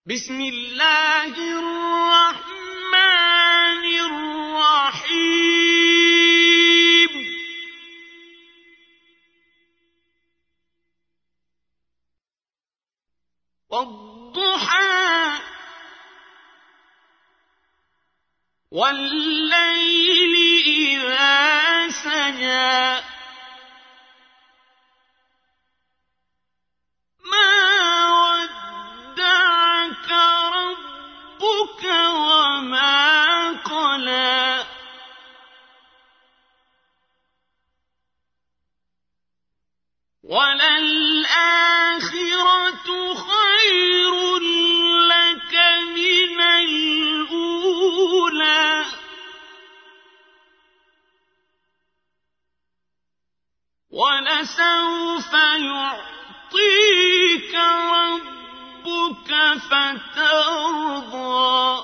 بسم الله الرحمن الرحيم والضحى والليل إذا سجى وما قلى وللآخرة خير لك من الأولى ولسوف يعطيك ربك فترضى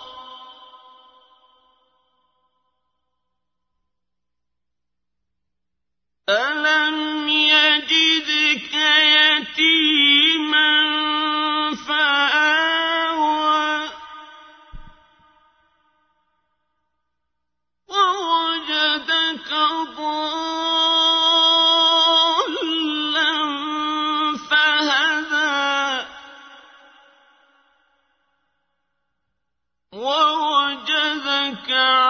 ألم يجدك يتيما فآوى ووجدك ضالا فهدى ووجدك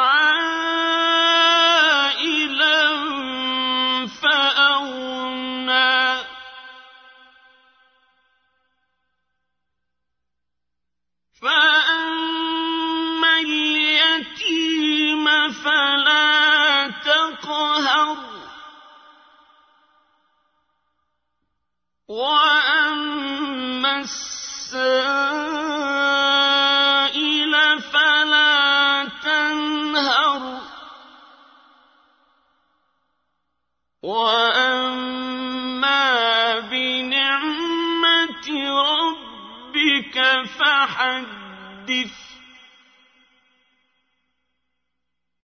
فأما اليتيم فلا تقهر وأما السائل فلا تنهر وأما بنعمة ربك فحدث